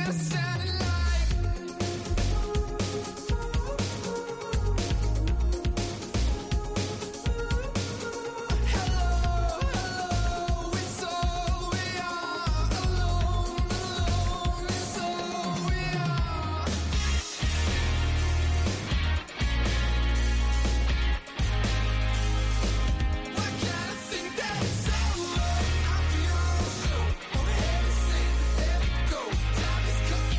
Time is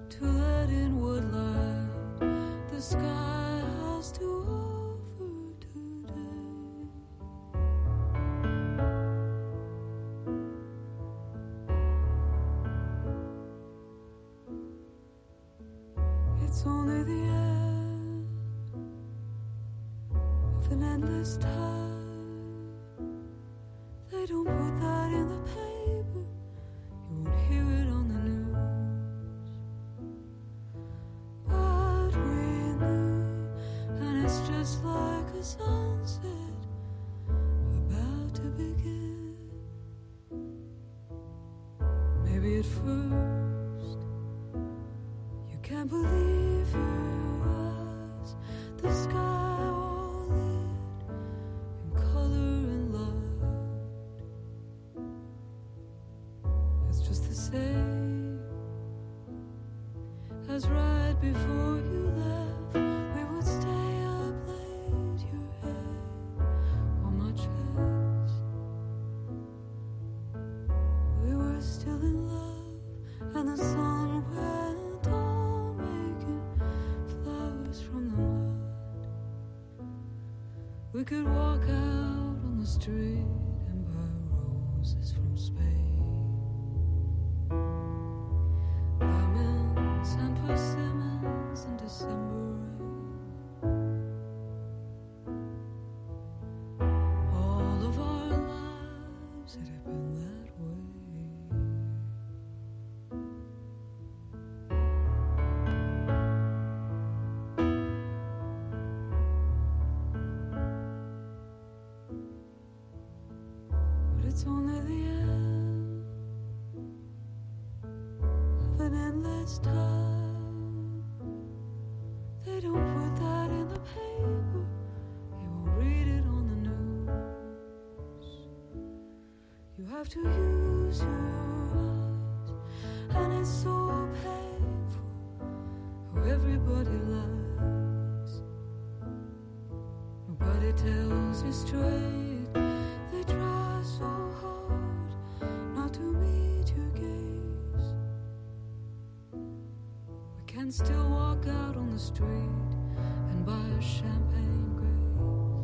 to let in what light the sky has to offer today. It's only the end of an endless time. They don't put that in the paper. You won't hear it on the news. But we knew, and it's just like a sunset about to begin. Maybe at first you can't believe your eyes. The sky all lit in color and light. It's just the same as right before you left. We would stay up late, your head on my chest. We were still in love, and the sun went on, making flowers from the mud. We could walk out on the street and buy roses from Spain. Lemons and persimmons in December rain. All of our lives it had been that way. But it's only the end of an endless time. They don't put that in the paper. You won't read it on the news. You have to use your eyes, and it's so painful how everybody lies. Nobody tells you straight. They try so hard not to meet your gaze. We can still walk out on the street and buy a champagne grace.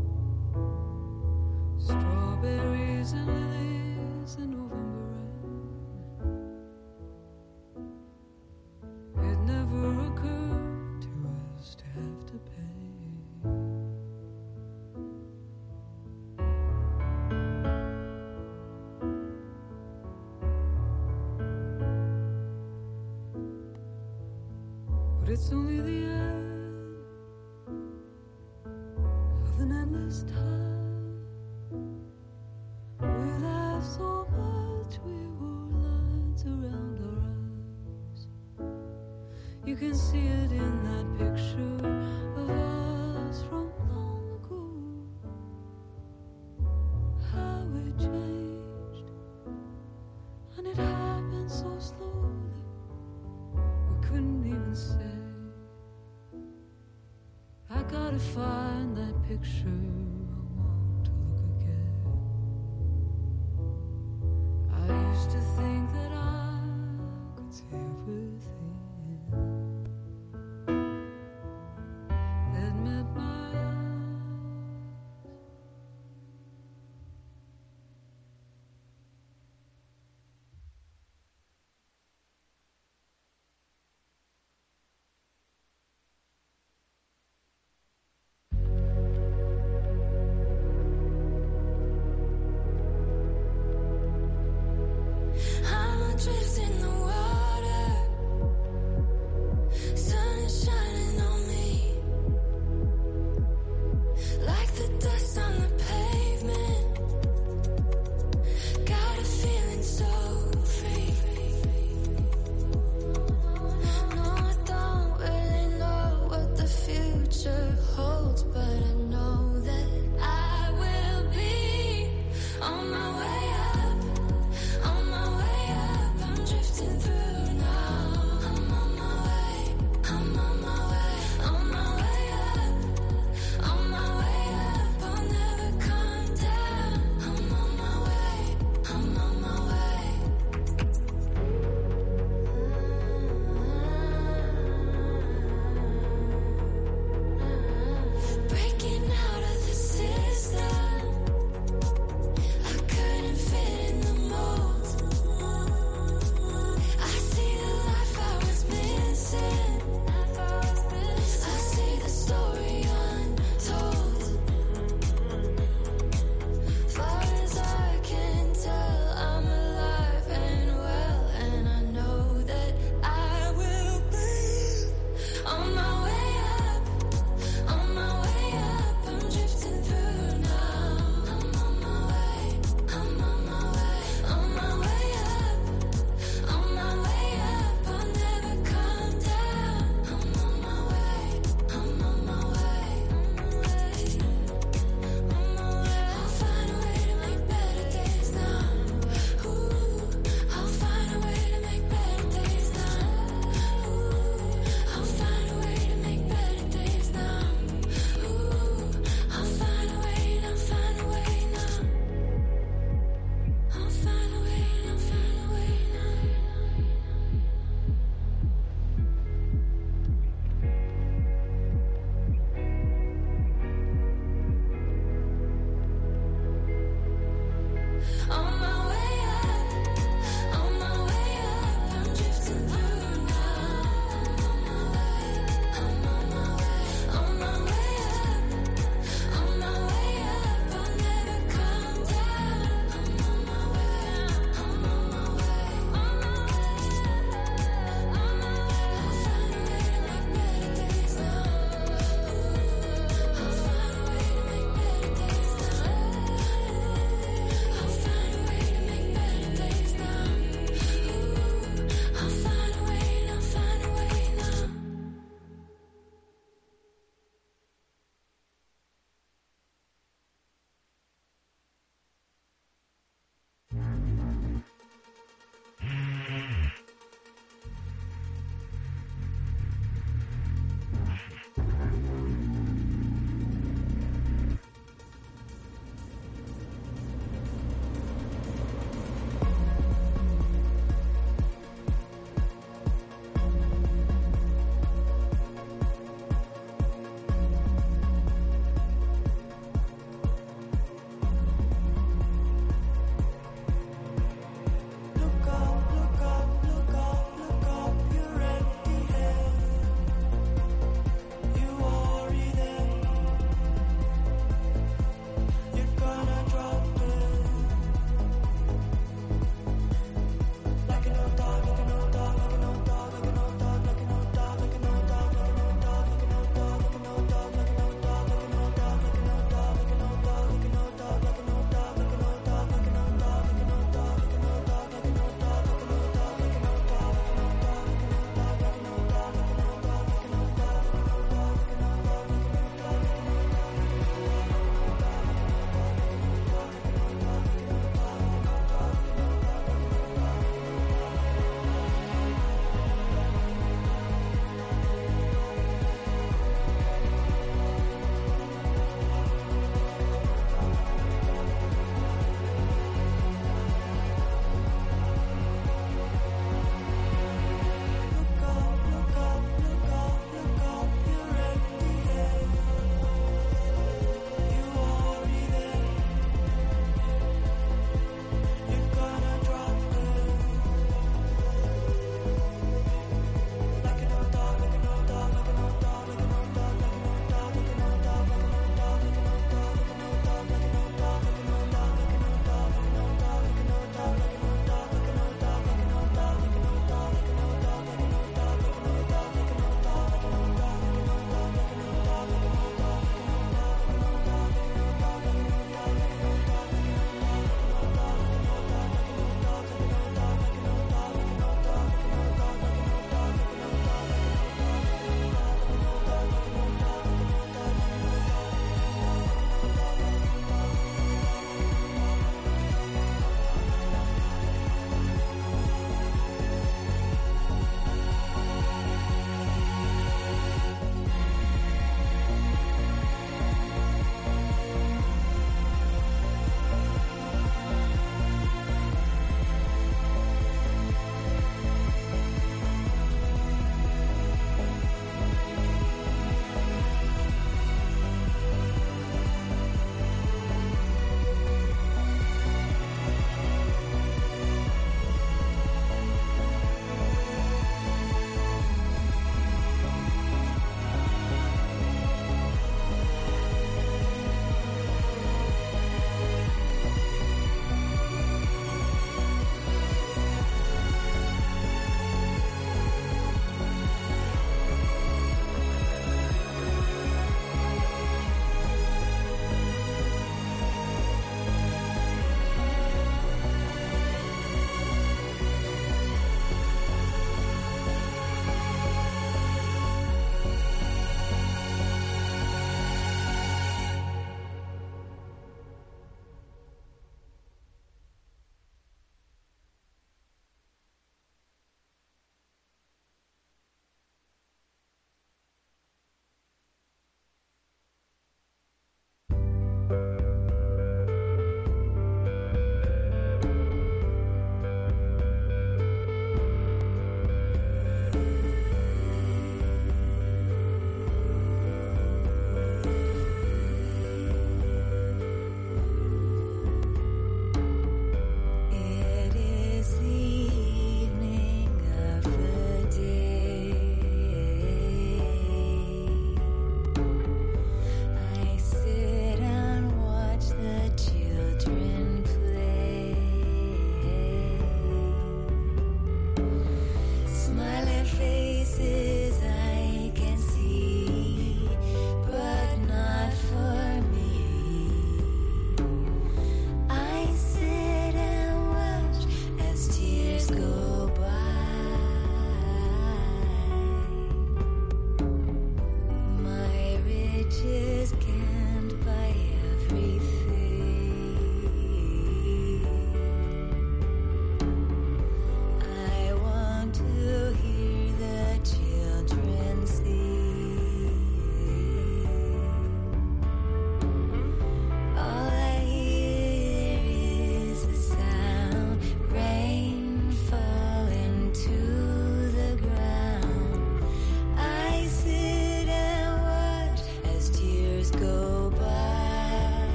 Strawberries and lilies in November rain. It never occurred to us to have to pay. But it's only the end of an endless time. We laughed so much we wore lines around our eyes. You can see it in that picture of us from long ago. How it changed, and it happened so slowly we couldn't even say. I gotta find that picture. I want to look again. I used to think that I could see everything that met my eyes.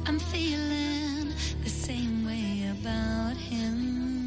I'm feeling the same way about him.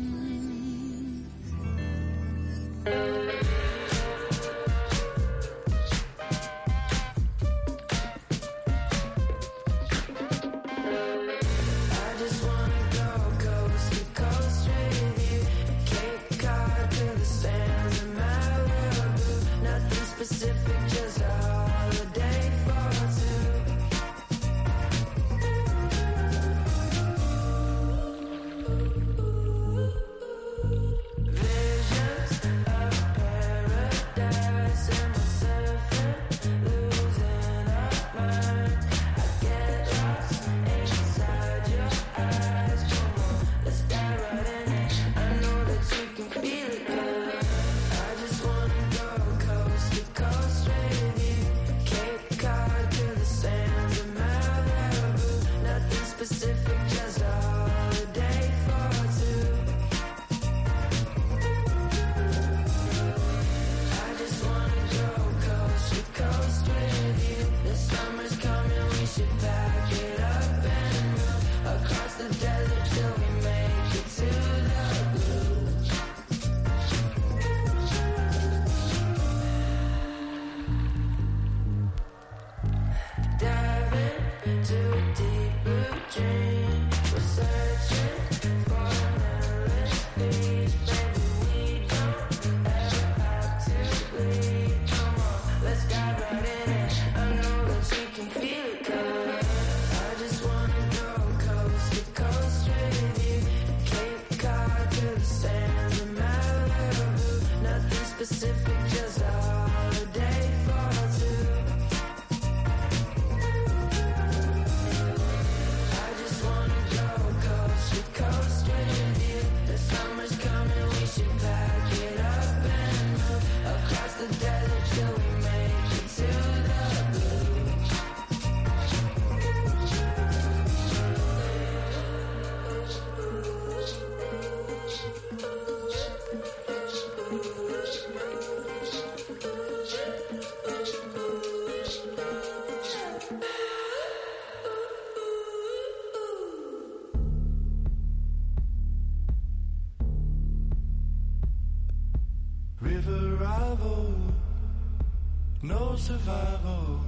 No survival,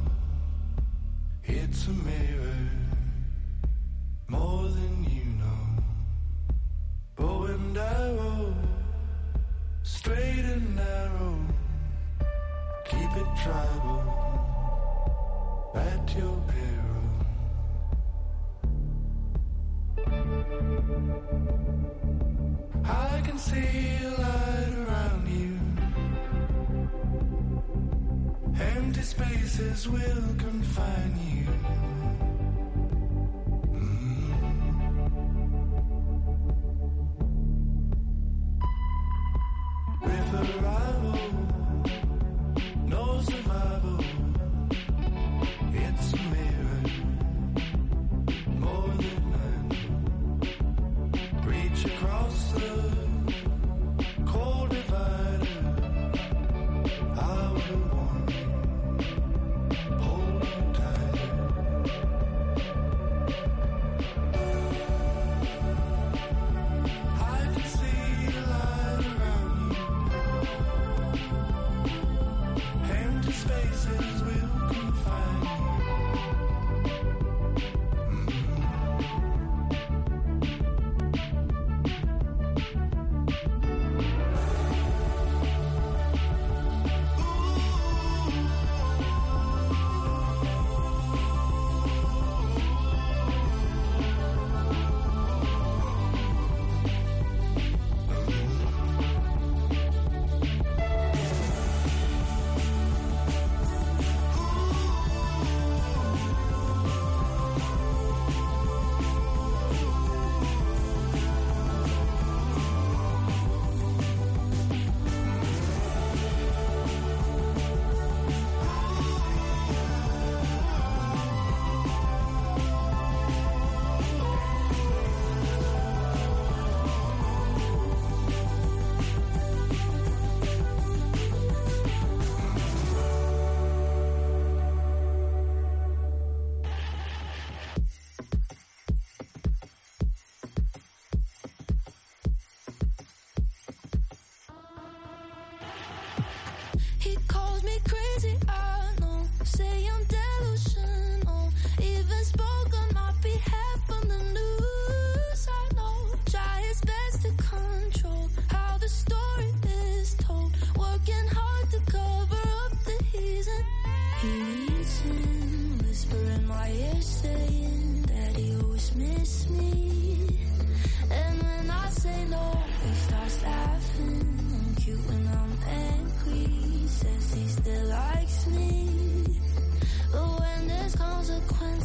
it's a mirror, more than you know. Bow and arrow, straight and narrow, keep it tribal, at your peril. I can see a light around you. Empty spaces will confine you. With arrival, no survival. It's a mirror, more than man. Reach across the cold divider. I will warn you. Hold on tight.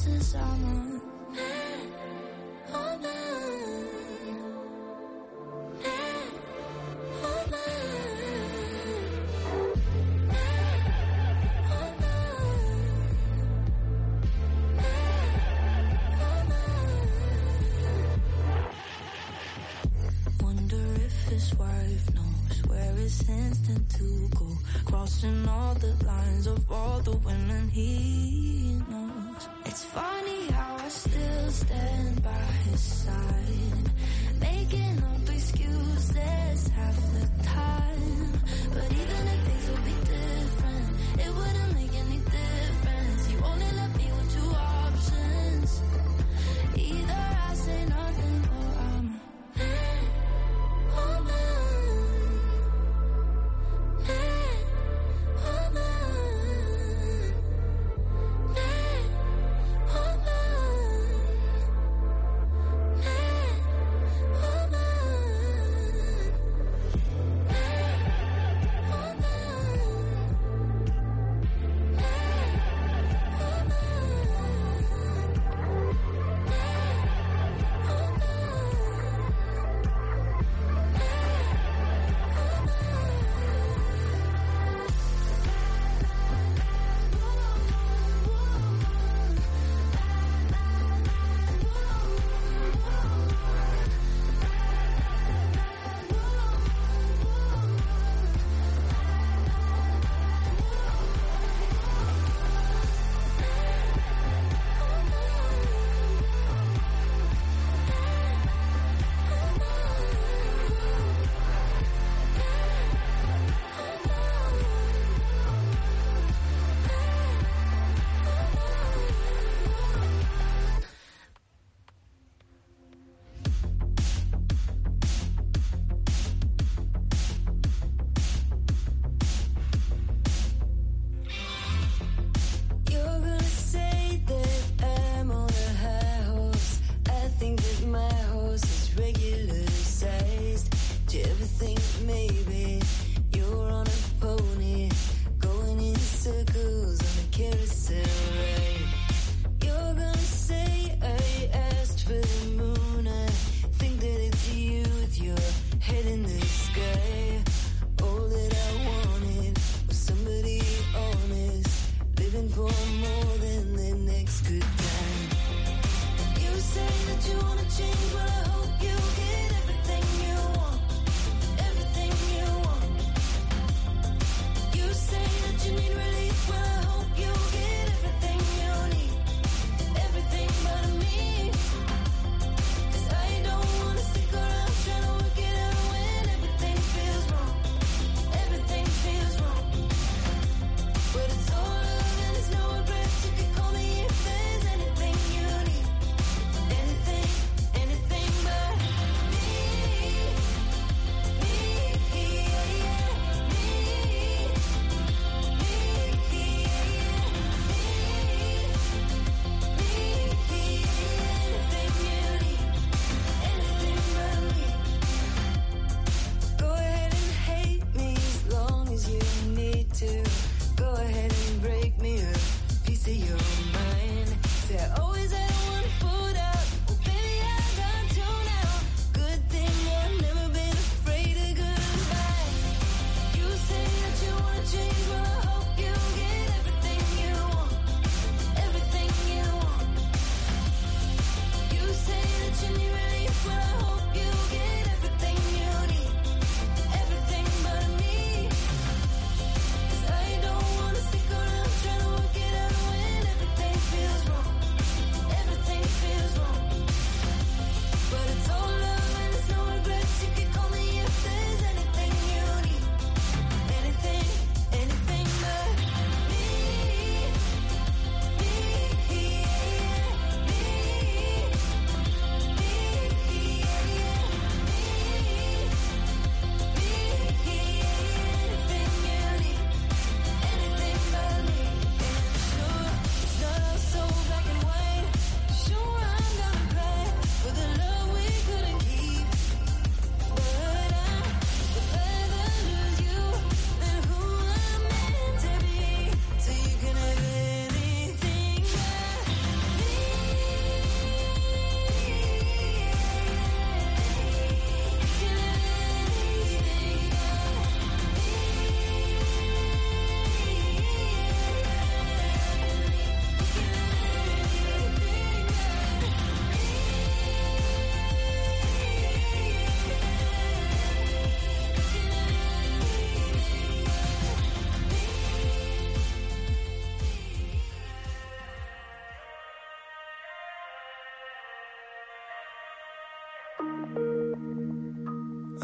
chances I'm a man, oh man, man, oh man, man, oh man. Wonder if his wife knows where his instinct to go, crossing all the lines of all the women he knows. It's funny how I still stand by his side, making up excuses half the time. But even if things would be different, it wouldn't make any difference. You only left me with two options. Either I say nothing or I'm a man, oh man, man, oh man, man, oh man, man, oh man, man, oh man.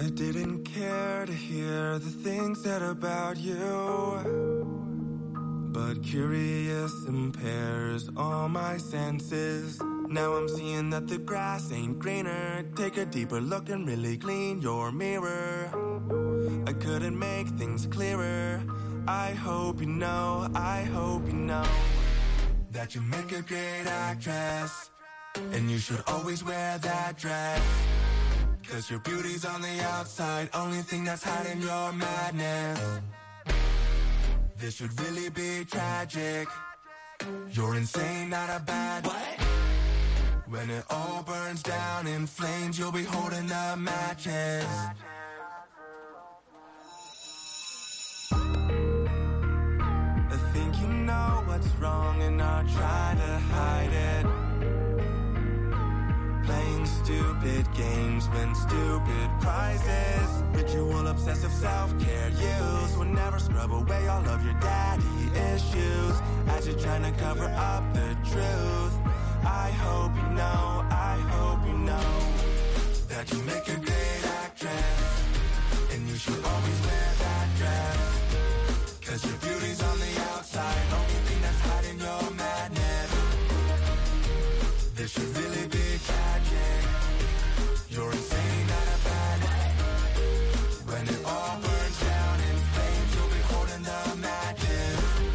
I didn't care to hear the things said about you, but curious impairs all my senses. Now I'm seeing that the grass ain't greener. Take a deeper look and really clean your mirror. I couldn't make things clearer. I hope you know that you make a great actress, and you should always wear that dress. 'Cause your beauty's on the outside, only thing that's hiding your madness. This should really be tragic. You're insane, not a bad. What? When it all burns down in flames, you'll be holding the matches. I think you know what's wrong and not try to hide it. Playing stupid games, win stupid prizes. Ritual obsessive self-care use will never scrub away all of your daddy issues as you're trying to cover up the truth. I hope you know that you make a great actress, and you should always wear that dress. 'Cause your beauty's on the outside, only thing that's hiding your madness. This should really be tragic. You're insane, not a bad. When it all burns down in flames, you'll be holding the matches.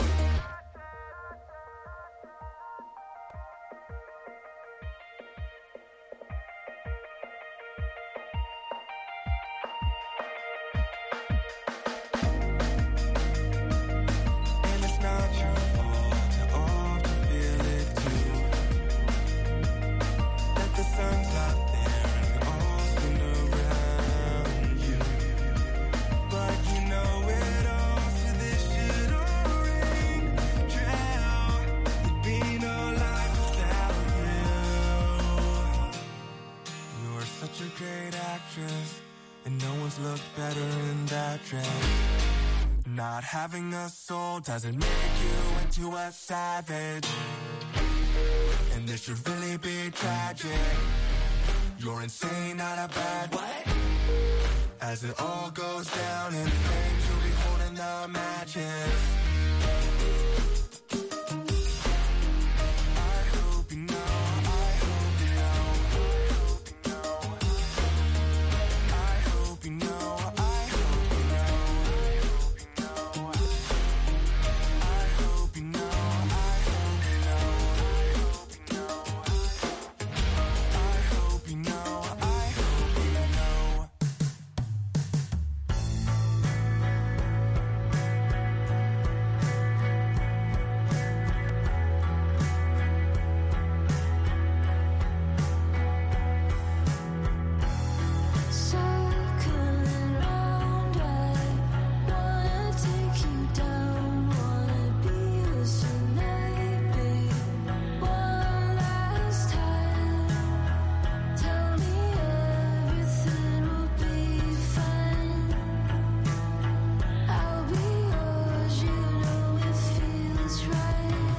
And it's not your fault to often feel it too. That the sun's not there and we all spin around you. But you know it all, so this should all ring true. There'd be no life without you. You're such a great actress, and no one's looked better in that dress. Not having a soul doesn't make you into a savage, and this should really be tragic. You're insane, not a bad. What? As it all goes down in flames, you'll be holding the matches. I hope you know, I hope you know, I hope you know, I hope you know, I hope you know, I hope you know, I hope you know, I hope you know. Circling round, I wanna take you down, wanna be yours tonight, babe. One last time, tell me everything will be fine. I'll be yours, you know it feels right.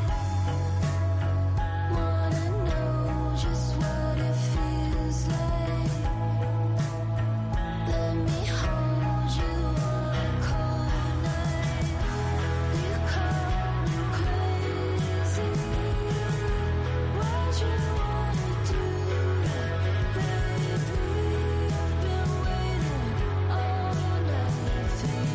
Wanna know just what it feels like. Let me hold you on a cold night. You call me crazy. Why'd you wanna do that, baby? I've been waiting all night for you.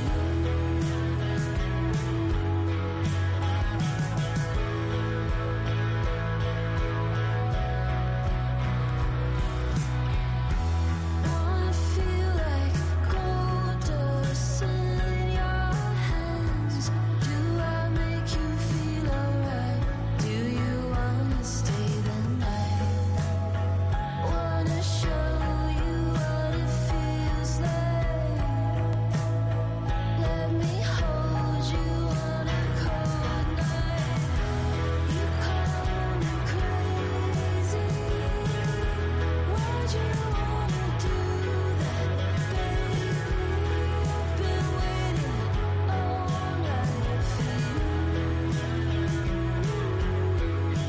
Wanna feel like gold dust in your hands. Do I make you feel alright? Do you wanna stay the night? Wanna show you what it feels like. Let me hold you on a cold night. You call me crazy. Why'd you wanna do that, baby? I've been waiting all night for you.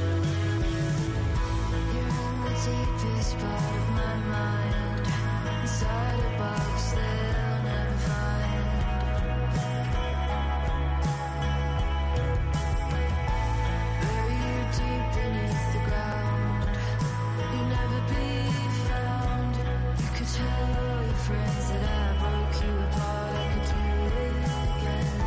You're in the deepest part of my mind. inside a box they'll never find. Bury you deep beneath the ground, you'll never be found. You could tell all your friends that I broke you apart, I could do it again.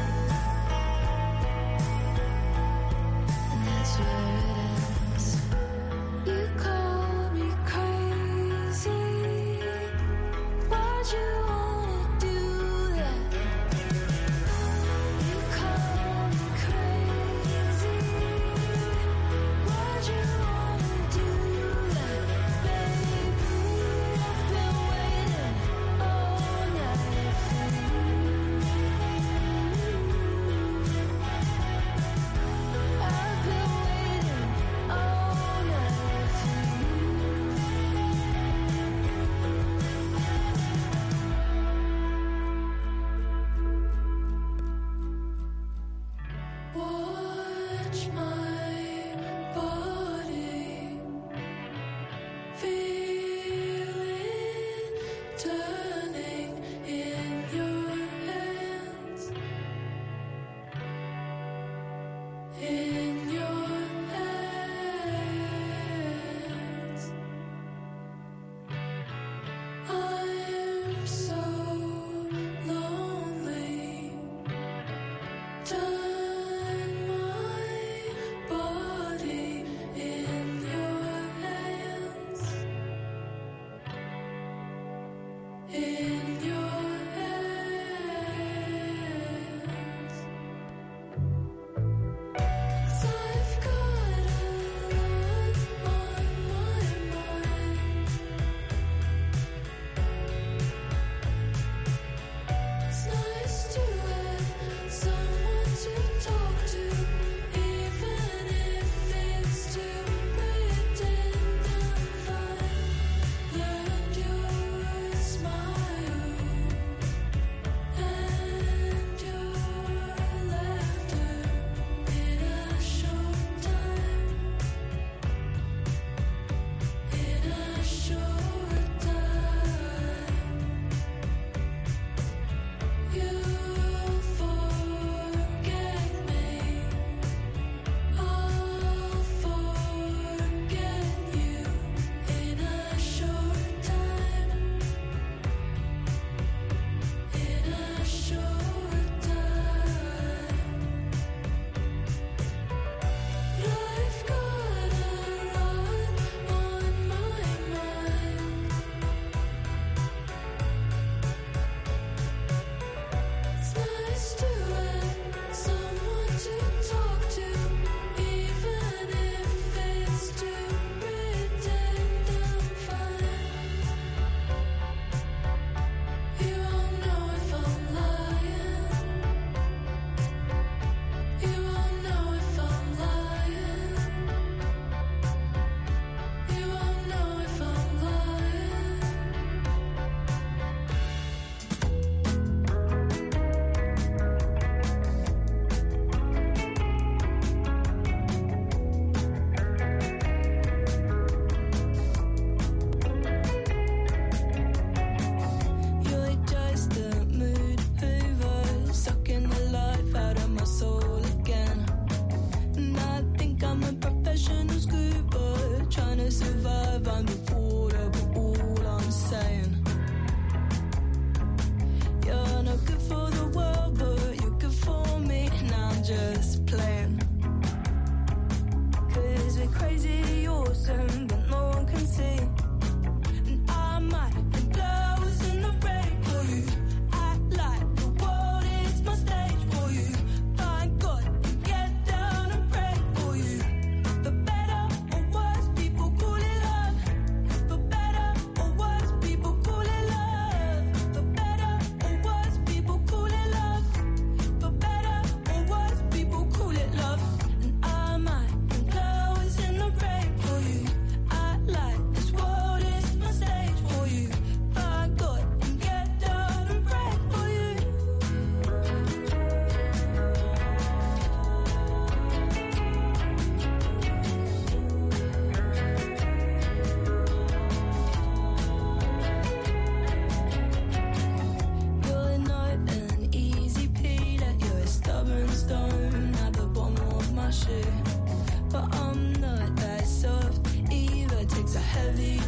And that's where it ends. You call me crazy, why'd you wanna do that? You call me crazy, why'd you wanna do that? Baby, I've been waiting all night for you. I've been waiting all night for you. Watch my body, feel it turning in your hands, in your hands. I'm so lonely. Turn my body in your hands, in your hands. 'Cause I've got a lot on my mind. It's nice to have someone to talk to, even if it's to pretend I'm fine. Learned your smile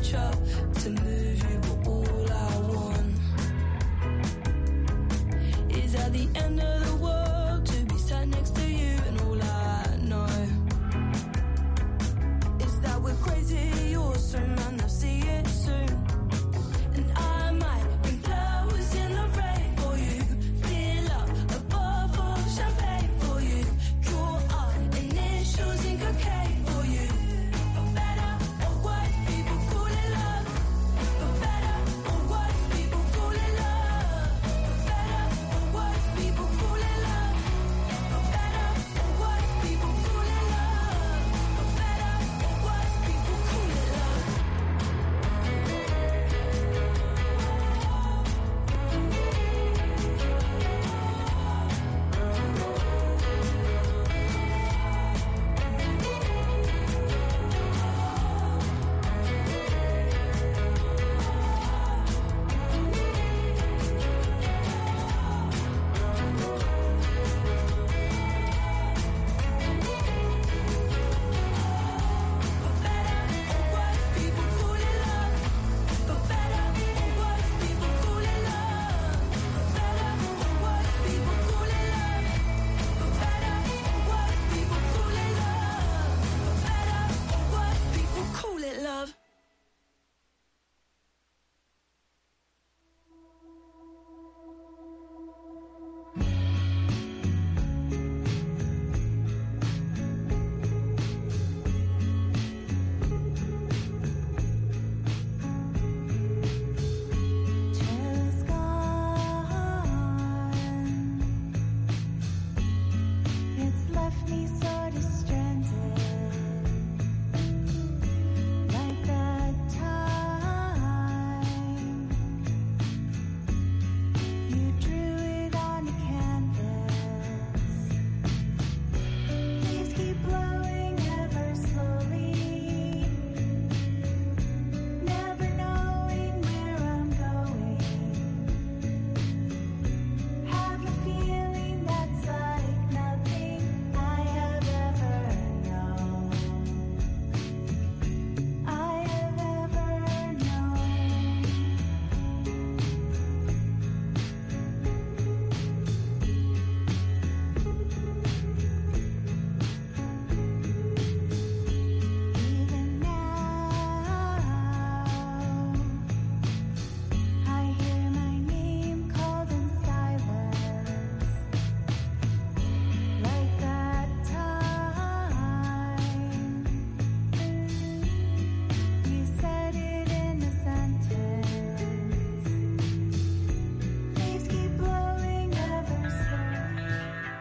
try to move you, but all I want is at the end of the world to be sat next to you, and all I know is that we're crazy, you're so man, they'll see it soon. And I might bring flowers in the rain for you, fill up a bottle of champagne for you, draw our initials in cocaine for you. For better or worse, people call it love. For better or worse, people call it love. For better or worse, people call it love. For better or worse, people call it love. For better or worse, people call it love. It's left me sort of stranded, like that time you drew it on a canvas. Leaves keep blowing ever slowly, never knowing where I'm going. Have a feeling that's like nothing I have ever known. I have ever known. Even now, I hear my name called in silence, like that time you said it in a sentence. Leaves keep blowing ever slowly.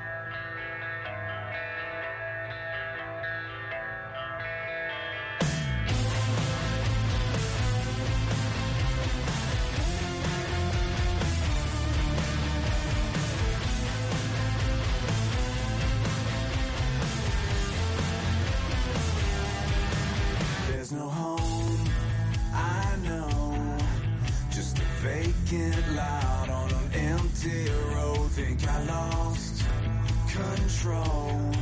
There's no home, I know. Just a vacant lot on an empty road. Think I lost control.